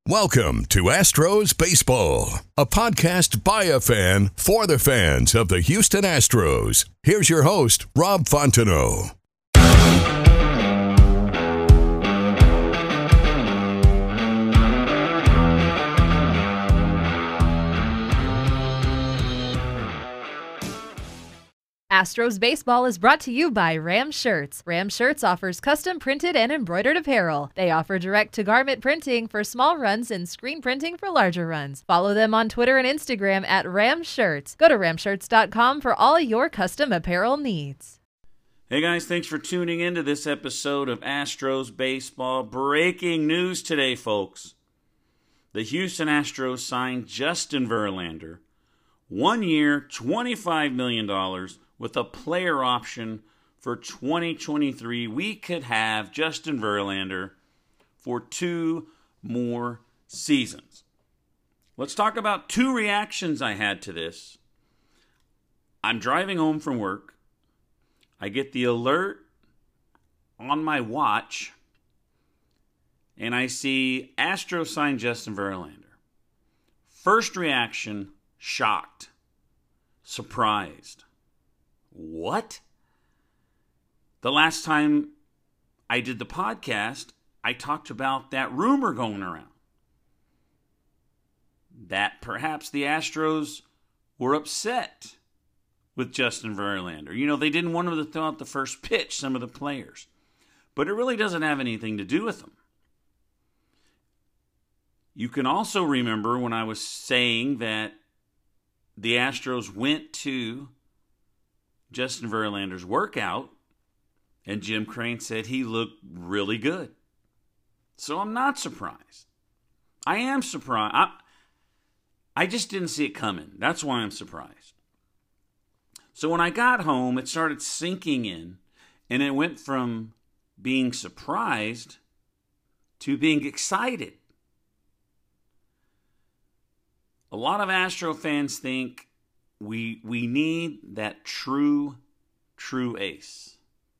Welcome to Astros Baseball, a podcast by a fan for the fans of the Houston Astros. Here's your host, Rob Fontenot. Astros Baseball is brought to you by Ram Shirts. Ram Shirts offers custom printed and embroidered apparel. They offer direct-to-garment printing for small runs and screen printing for larger runs. Follow them on Twitter and Instagram at Ram Shirts. Go to ramshirts.com for all your custom apparel needs. Hey guys, thanks for tuning in to this episode of Astros Baseball. Breaking news today, folks. The Houston Astros signed Justin Verlander. 1 year, $25 million. With a player option for 2023, we could have Justin Verlander for 2 more seasons. Let's talk about 2 reactions I had to this. I'm driving home from work. I get the alert on my watch, and I see Astros sign Justin Verlander. First reaction, shocked, surprised. What? The last time I did the podcast, I talked about that rumor going around. That perhaps the Astros were upset with Justin Verlander. You know, they didn't want him to throw out the first pitch, some of the players. But it really doesn't have anything to do with them. You can also remember when I was saying that the Astros went to Justin Verlander's workout, and Jim Crane said he looked really good. So I'm not surprised. I am surprised. I just didn't see it coming. That's why I'm surprised. So when I got home, it started sinking in, and it went from being surprised to being excited. A lot of Astro fans think we need that true ace.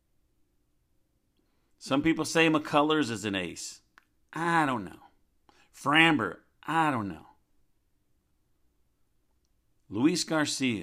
Some people say McCullers is an ace. I don't know. Framber, I don't know. Luis Garcia.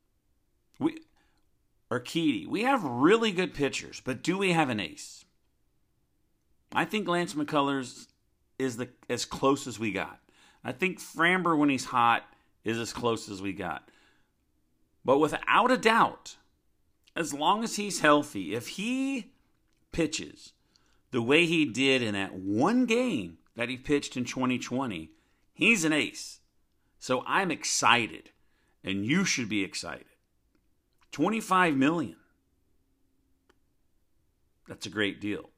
Urquidy. We have really good pitchers, but do we have an ace? I think Lance McCullers is as close as we got. I think Framber, when he's hot, is as close as we got. But without a doubt, as long as he's healthy, if he pitches the way he did in that one game that he pitched in 2020, he's an ace. So I'm excited, and you should be excited. $25 million. That's a great deal.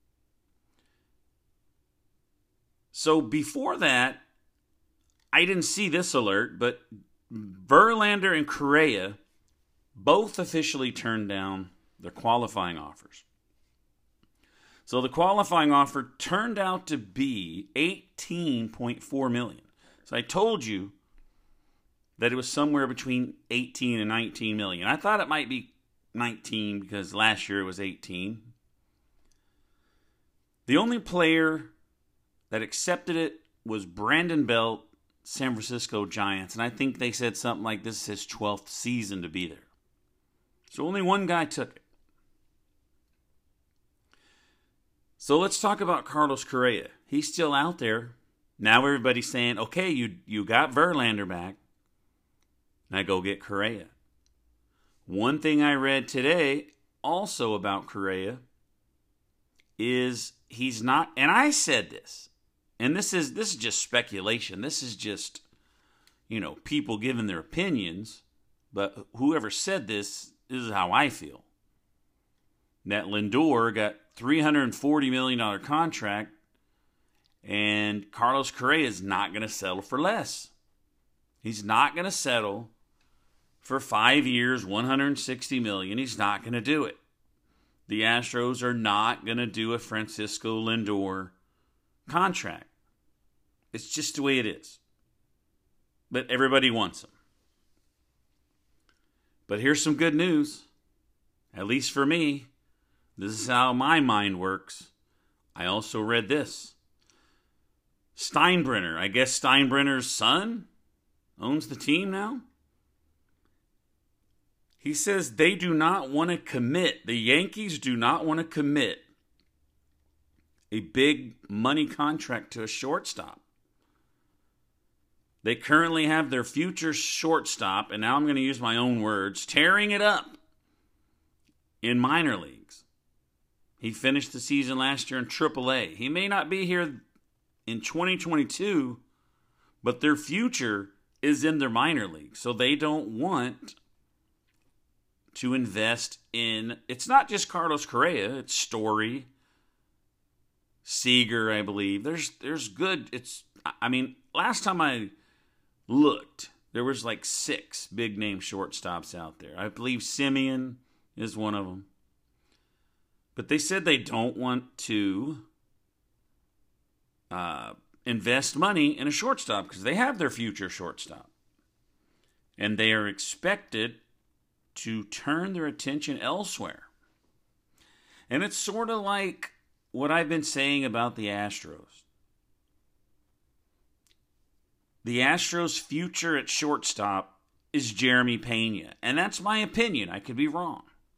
So before that, I didn't see this alert, but Verlander and Correa both officially turned down their qualifying offers. So the qualifying offer turned out to be $18.4 million. So I told you that it was somewhere between 18 and 19 million. I thought it might be 19 because last year it was 18. The only player that accepted it was Brandon Belt, San Francisco Giants, and I think they said something like this is his 12th season to be there. So only one guy took it. So let's talk about Carlos Correa. He's still out there. Now everybody's saying, okay, you got Verlander back. Now go get Correa. One thing I read today also about Correa is he's not, and I said this, and this is just speculation. This is just, people giving their opinions. But whoever said this is how I feel. That Lindor got $340 million contract, and Carlos Correa is not going to settle for less. He's not going to settle for 5 years, $160 million. He's not going to do it. The Astros are not going to do a Francisco Lindor contract. It's just the way it is. But everybody wants him. But here's some good news. At least for me. This is how my mind works. I also read this. Steinbrenner. I guess Steinbrenner's son owns the team now. He says they do not want to commit. The Yankees do not want to commit a big money contract to a shortstop. They currently have their future shortstop, and now I'm going to use my own words, tearing it up in minor leagues. He finished the season last year in AAA. He may not be here in 2022, but their future is in their minor league. So they don't want to invest in, it's not just Carlos Correa, it's Story, Seager, I believe. There's good, last time I looked, there was like 6 big-name shortstops out there. I believe Simeon is one of them. But they said they don't want to invest money in a shortstop because they have their future shortstop. And they are expected to turn their attention elsewhere. And it's sort of like what I've been saying about the Astros. The Astros' future at shortstop is Jeremy Pena. And that's my opinion. I could be wrong.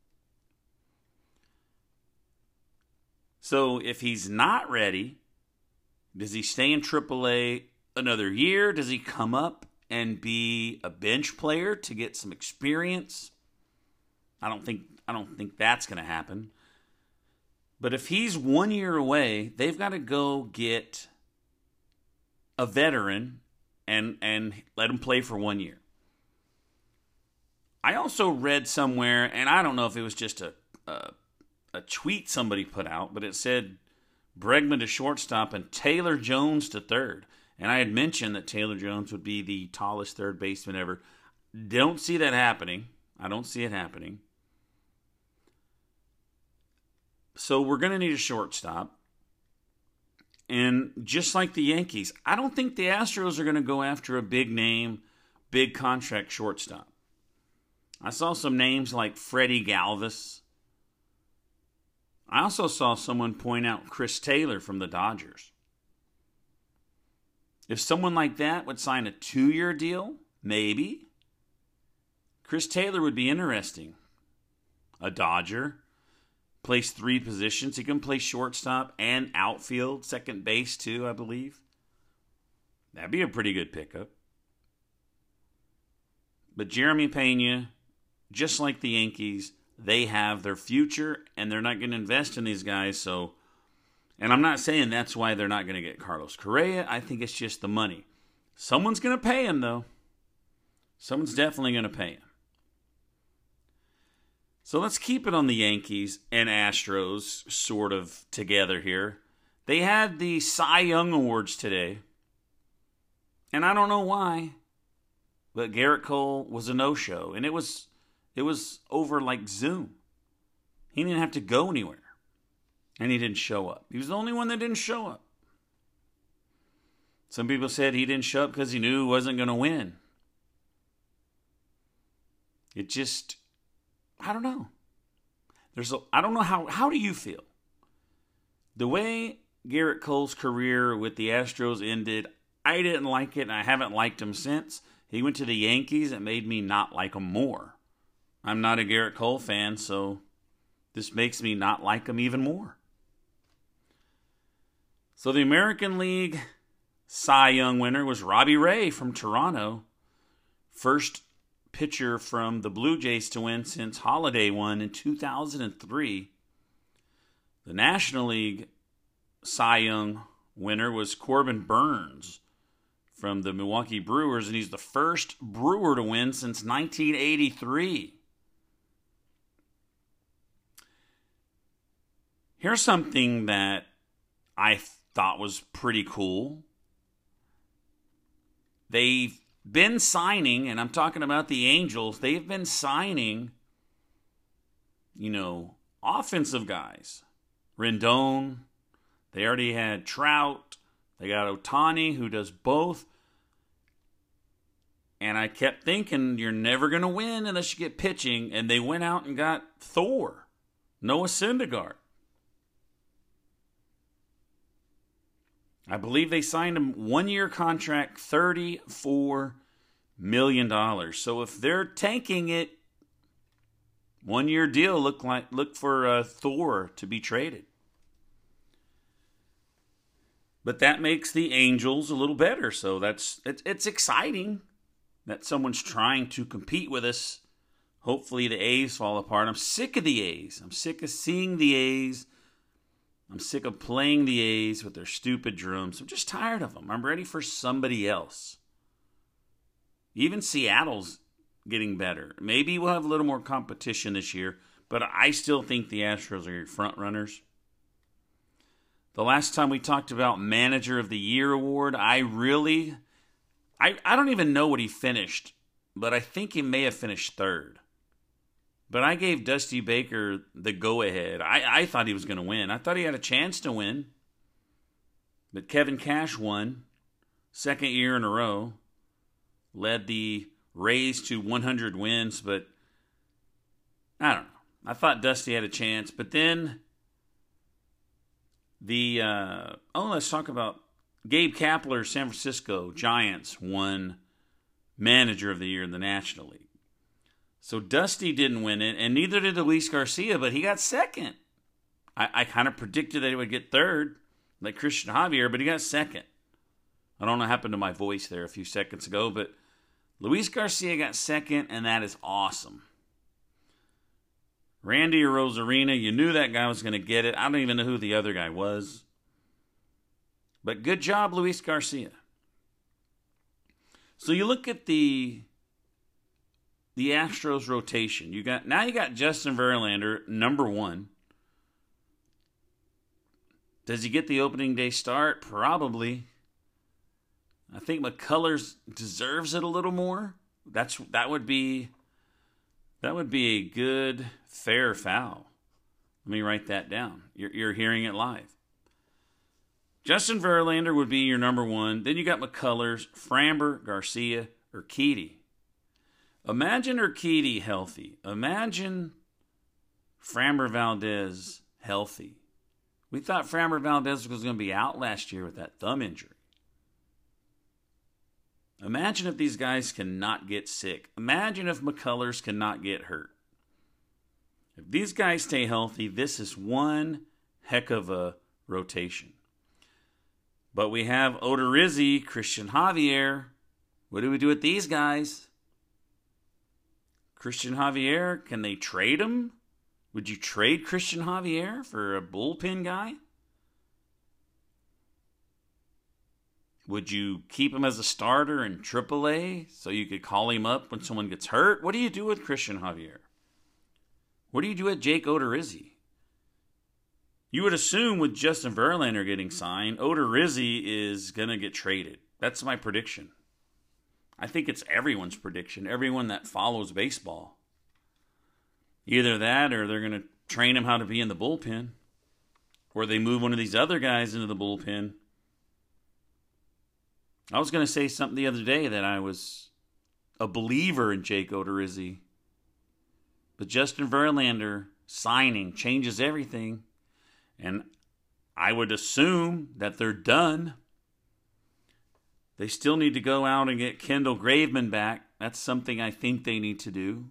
So if he's not ready, does he stay in AAA another year? Does he come up and be a bench player to get some experience? I don't think that's going to happen. But if he's 1 year away, they've got to go get a veteran and let him play for 1 year. I also read somewhere, and I don't know if it was just a tweet somebody put out, but it said Bregman to shortstop and Taylor Jones to third. And I had mentioned that Taylor Jones would be the tallest third baseman ever. Don't see that happening. I don't see it happening. So we're going to need a shortstop. And just like the Yankees, I don't think the Astros are going to go after a big name, big contract shortstop. I saw some names like Freddie Galvis. I also saw someone point out Chris Taylor from the Dodgers. If someone like that would sign a 2-year deal, maybe. Chris Taylor would be interesting. A Dodger. Plays 3 positions. He can play shortstop and outfield, second base too, I believe. That'd be a pretty good pickup. But Jeremy Pena, just like the Yankees, they have their future, and they're not going to invest in these guys. So, and I'm not saying that's why they're not going to get Carlos Correa. I think it's just the money. Someone's going to pay him, though. Someone's definitely going to pay him. So let's keep it on the Yankees and Astros sort of together here. They had the Cy Young Awards today. And I don't know why, but Garrett Cole was a no-show. And it was over like Zoom. He didn't have to go anywhere. And he didn't show up. He was the only one that didn't show up. Some people said he didn't show up because he knew he wasn't going to win. It just, I don't know. I don't know how do you feel? The way Garrett Cole's career with the Astros ended, I didn't like it, and I haven't liked him since. He went to the Yankees. It made me not like him more. I'm not a Garrett Cole fan, so this makes me not like him even more. So the American League Cy Young winner was Robbie Ray from Toronto. First pitcher from the Blue Jays to win since Holiday won in 2003. The National League Cy Young winner was Corbin Burns from the Milwaukee Brewers, and he's the first Brewer to win since 1983. Here's something that I thought was pretty cool. They've been signing, and I'm talking about the Angels, they've been signing, offensive guys. Rendon, they already had Trout, they got Ohtani, who does both. And I kept thinking, you're never going to win unless you get pitching, and they went out and got Thor, Noah Syndergaard. I believe they signed him 1-year contract, $34 million. So if they're tanking it, 1-year deal, look for Thor to be traded. But that makes the Angels a little better. So it's exciting that someone's trying to compete with us. Hopefully the A's fall apart. I'm sick of the A's. I'm sick of seeing the A's. I'm sick of playing the A's with their stupid drums. I'm just tired of them. I'm ready for somebody else. Even Seattle's getting better. Maybe we'll have a little more competition this year, but I still think the Astros are your front runners. The last time we talked about Manager of the Year award, I don't even know what he finished, but I think he may have finished third. But I gave Dusty Baker the go-ahead. I thought he was going to win. I thought he had a chance to win. But Kevin Cash won, second year in a row. Led the Rays to 100 wins, but I don't know. I thought Dusty had a chance. But then let's talk about Gabe Kapler, San Francisco Giants won Manager of the Year in the National League. So Dusty didn't win it, and neither did Luis Garcia, but he got second. I kind of predicted that he would get third, like Christian Javier, but he got second. I don't know what happened to my voice there a few seconds ago, but Luis Garcia got second, and that is awesome. Randy Arozarena, you knew that guy was going to get it. I don't even know who the other guy was. But good job, Luis Garcia. So you look at the Astros rotation. You got Justin Verlander, number 1. Does he get the opening day start? Probably. I think McCullers deserves it a little more. That would be a good fair foul. Let me write that down. You're hearing it live. Justin Verlander would be your number 1. Then you got McCullers, Framber, Garcia, Urquidy. Imagine Urquidy healthy. Imagine Framber Valdez healthy. We thought Framber Valdez was going to be out last year with that thumb injury. Imagine if these guys cannot get sick. Imagine if McCullers cannot get hurt. If these guys stay healthy, this is one heck of a rotation. But we have Odorizzi, Christian Javier. What do we do with these guys? Christian Javier, can they trade him? Would you trade Christian Javier for a bullpen guy? Would you keep him as a starter in AAA so you could call him up when someone gets hurt? What do you do with Christian Javier? What do you do with Jake Odorizzi? You would assume with Justin Verlander getting signed, Odorizzi is going to get traded. That's my prediction. I think it's everyone's prediction, everyone that follows baseball. Either that or they're going to train him how to be in the bullpen. Or they move one of these other guys into the bullpen. I was going to say something the other day that I was a believer in Jake Odorizzi. But Justin Verlander signing changes everything. And I would assume that they're done. They still need to go out and get Kendall Graveman back. That's something I think they need to do.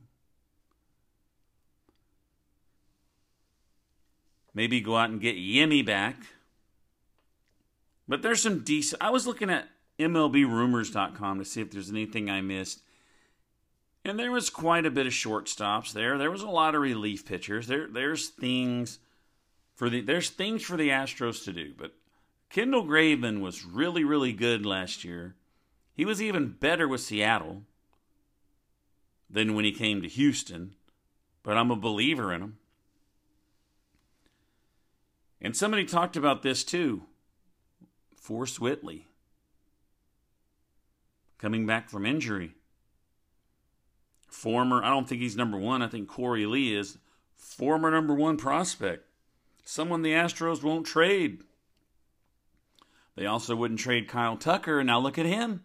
Maybe go out and get Yemi back. But there's some decent... I was looking at MLBRumors.com to see if there's anything I missed. And there was quite a bit of shortstops there. There was a lot of relief pitchers. There's things for the Astros to do. But Kendall Graveman was really, really good last year. He was even better with Seattle than when he came to Houston. But I'm a believer in him. And somebody talked about this too. Forrest Whitley. Coming back from injury. I don't think he's number 1. I think Corey Lee is. Former number 1 prospect. Someone the Astros won't trade. They also wouldn't trade Kyle Tucker, and now look at him.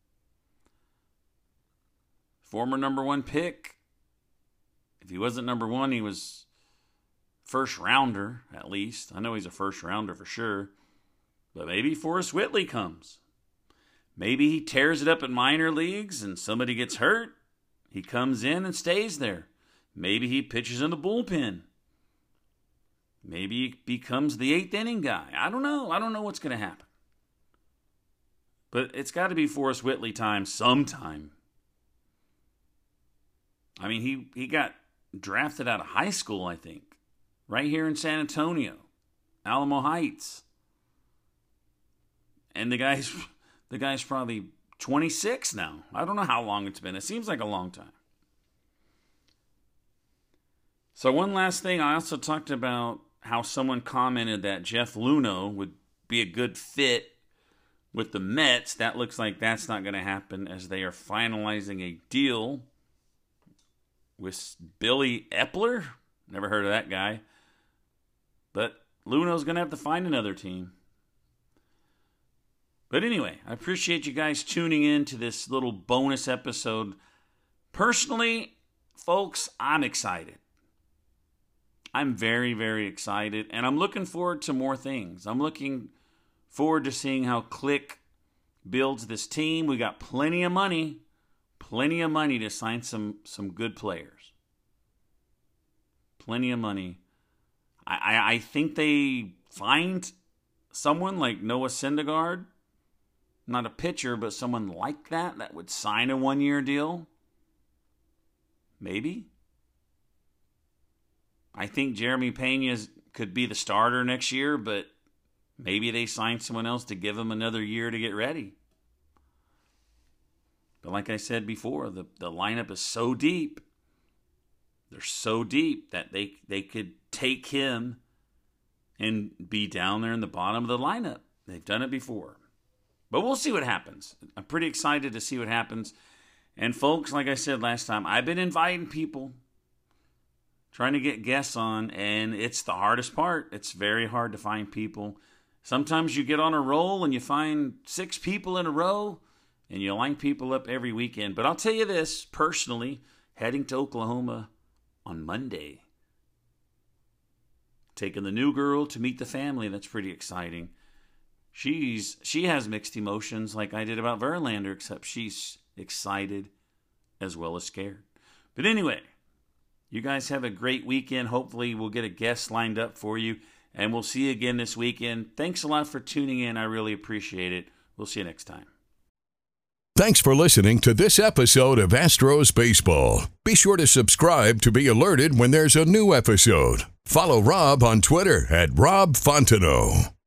Former number 1 pick. If he wasn't number 1, he was first rounder, at least. I know he's a first rounder for sure. But maybe Forrest Whitley comes. Maybe he tears it up in minor leagues and somebody gets hurt. He comes in and stays there. Maybe he pitches in the bullpen. Maybe he becomes the 8th inning guy. I don't know. I don't know what's going to happen. But it's got to be Forrest Whitley time sometime. I mean, he got drafted out of high school, I think. Right here in San Antonio. Alamo Heights. And the guy's probably 26 now. I don't know how long it's been. It seems like a long time. So one last thing, I also talked about how someone commented that Jeff Luhnow would be a good fit with the Mets. That looks like that's not going to happen as they are finalizing a deal with Billy Epler. Never heard of that guy. But Luhnow's going to have to find another team. But anyway, I appreciate you guys tuning in to this little bonus episode. Personally, folks, I'm excited. I'm very, very excited, and I'm looking forward to more things. I'm looking forward to seeing how Click builds this team. We got plenty of money to sign some good players. Plenty of money. I think they find someone like Noah Syndergaard, not a pitcher, but someone like that would sign a 1-year deal. Maybe. I think Jeremy Pena could be the starter next year, but maybe they sign someone else to give him another year to get ready. But like I said before, the lineup is so deep. They're so deep that they could take him and be down there in the bottom of the lineup. They've done it before. But we'll see what happens. I'm pretty excited to see what happens. And folks, like I said last time, I've been inviting people, trying to get guests on, and it's the hardest part. It's very hard to find people. Sometimes you get on a roll and you find 6 people in a row, and you line people up every weekend. But I'll tell you this, personally, heading to Oklahoma on Monday, taking the new girl to meet the family. That's pretty exciting. She has mixed emotions like I did about Verlander, except she's excited as well as scared. But anyway, you guys have a great weekend. Hopefully we'll get a guest lined up for you, and we'll see you again this weekend. Thanks a lot for tuning in. I really appreciate it. We'll see you next time. Thanks for listening to this episode of Astros Baseball. Be sure to subscribe to be alerted when there's a new episode. Follow Rob on Twitter @RobFontenot.